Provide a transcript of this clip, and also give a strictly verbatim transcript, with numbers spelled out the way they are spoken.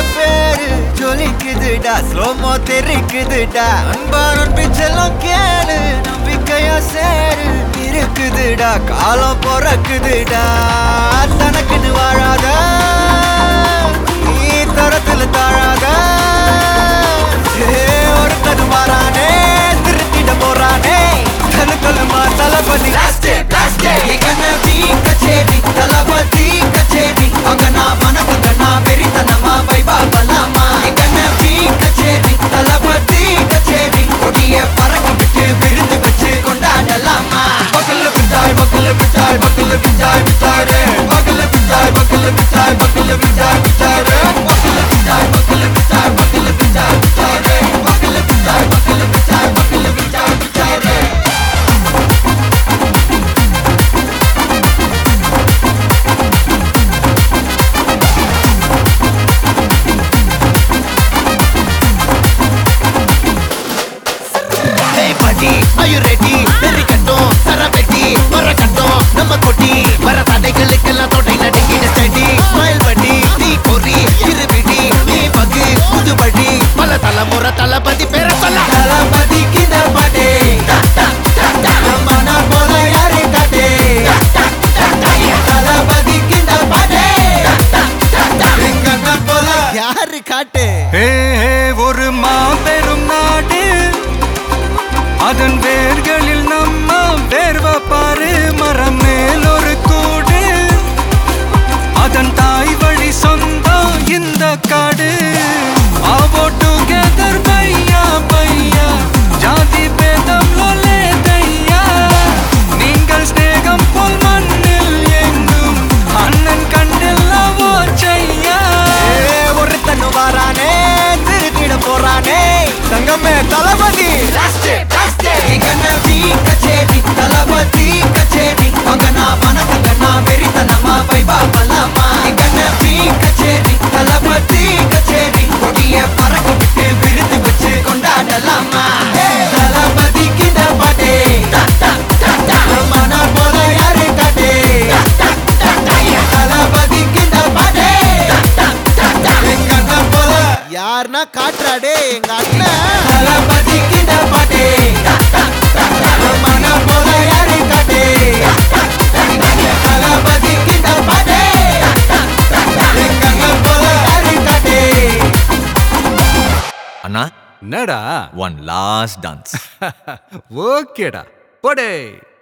பேரு ஜொலிக்குதுடா ஸ்லோமோ தெரிக்குதுடா அன்பான பிச்செல்லாம் கேளு நம்பிக்கையா சேரு இருக்குதுடா காலம் பொறக்குதுடா தனக்குன்னு வாழாத நீ தரத்துல தாழாத ஒருத்தது மாறானே திருத்திட போறானே தனு கொல்லுமா தளபதி கச்சேரி தளபதி கச்சேரி அங்கனா மனசங்கனா வெறித்தனமா வைபா பலாமா கச்சேரி தளபதி கச்சேரி கொடிய பறக்க விட்டு விருந்து வச்சு கொண்டாடலாமா பக்கல்ல பிச்சாய் பக்கல்ல பிச்சாய் பக்கல்ல பிச்சாய் பிச்சாரே பக்கல்ல பிச்சாய் பக்கல்ல பிச்சாய் பக்கல்ல பிச்சாய் பிச்சாரே பக்கல்ல பிச்சாய் பக்கல்ல பிச்சாய் பக்கல்ல பிச்சாய் பிச்சாரே பக்கல்ல பிச்சாய் பக்கல்ல பிச்சாய் பக்கல்ல பிச்சாய் பிச்சாரே Are you ready? Very கட்டும் சரவெட்டி வர கட்டும் நம்ம கொட்டி வர தடைகளுக்கெல்லாம் தொடை நடுங்கிட ஸ்டடி ஸ்மைல் பண்ணி நீ பொறி இருவிடி நீ பகு புதுபடி பல தலைமுறை தளபதி பேர சொல்ல தளபதி கிந்த பாட்டே மன போல யாரு காட்டே தளபதி கிந்த பாட்டே எங்க போல யாரு காட்டே ஒரு மாபெரும் நாடு அதன் வேர்களில் நம்ம வேர்வ பாரு மரம் மேல் ஒரு கூடு அதன் தாய் வழி சொந்தம் இந்த காடு ஆவோ டுகெதர் பையா பையா ஜாதி பேதம் லோலே தையா நீங்கள் ஸ்நேகம் போல் மண்ணில் எங்கும் அண்ணன் கண்டெல்லவோ செய்யா ஒரு தன்னு வாரானே திருத்திட போறானே தங்கமே தளபதி கச்சேரி தளபதி கச்சேரி அங்கனா மனசங்கனா வெறித்தனமா வைபா பலாமா கச்சேரி தளபதி கச்சேரி கொடிய பறக்க விட்டு விருந்து வச்சு கொண்டாடலாமா தளபதி கிந்த பாட்டே மன போல யாரு காட்டே தளபதி கிந்த பாட்டே எங்க போல யாருன்னா காட்டுறாடே எங்க அண்ணன் தளபதி கிந்த பாட்டே மன போல யாரு காட்டே தளபதி கிந்த பாட்டே எங்க போல யாரு காட்டே அண்ணா என்னடா ஒன் லாஸ்ட் டான்ஸ் ஓகேடா போடே